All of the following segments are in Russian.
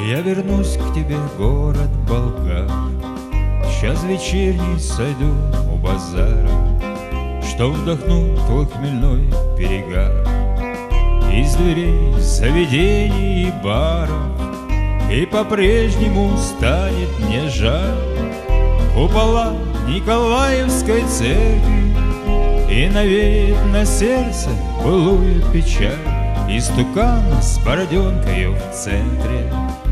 Я вернусь к тебе, город Болгар. Час вечерний сойду у базара, чтоб вдохнуть твой хмельной перегар. Из дверей заведений и баров и по-прежнему станет мне жаль купола Николаевской церкви, и навеет на сердце былую печаль истукана с бороденкою в центре.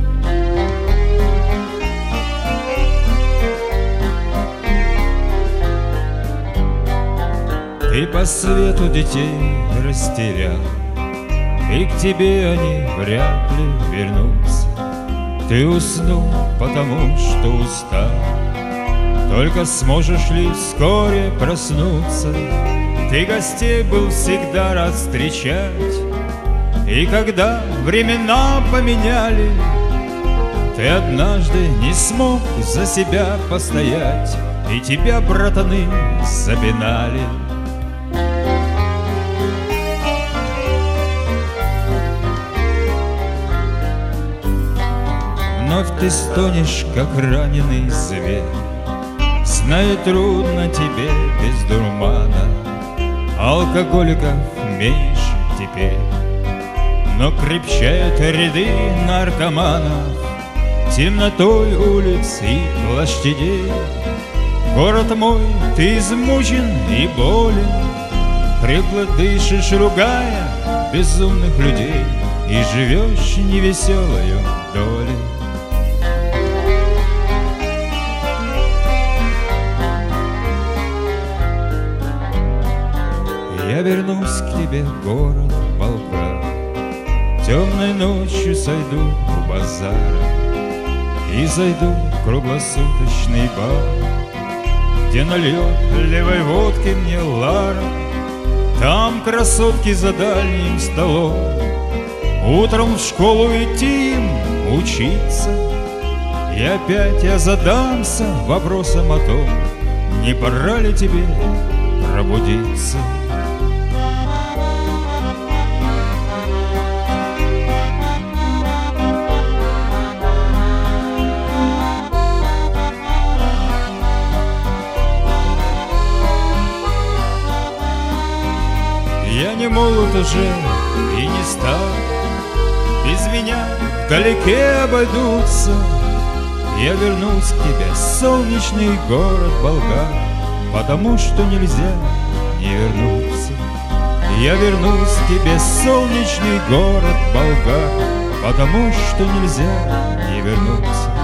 Ты по свету детей растерял, и к тебе они вряд ли вернутся. Ты уснул, потому что устал, только сможешь ли вскоре проснуться? Ты гостей был всегда рад встречать, и когда времена поменяли, ты однажды не смог за себя постоять, и тебя братаны запинали. Вновь ты стонешь, как раненый зверь, зная, трудно тебе без дурмана. Алкоголиков меньше теперь, но крепчают ряды наркоманов темнотой улиц и площадей. Город мой, ты измучен и болен, хрипло дышишь, ругая безумных людей, и живешь невеселою долей. Я вернусь к тебе, город Болгар. Темной ночью сойду у базара и зайду в круглосуточный бар, где нальет левой водки мне Лара. Там красотки за дальним столом, утром в школу идти им учиться. И опять я задамся вопросом о том, не пора ли тебе пробудиться. Я не молод уже и не стар, без меня вдалеке обойдутся. Я вернусь к тебе, солнечный город Болгар, потому что нельзя не вернуться. Я вернусь к тебе, солнечный город Болгар, потому что нельзя не вернуться.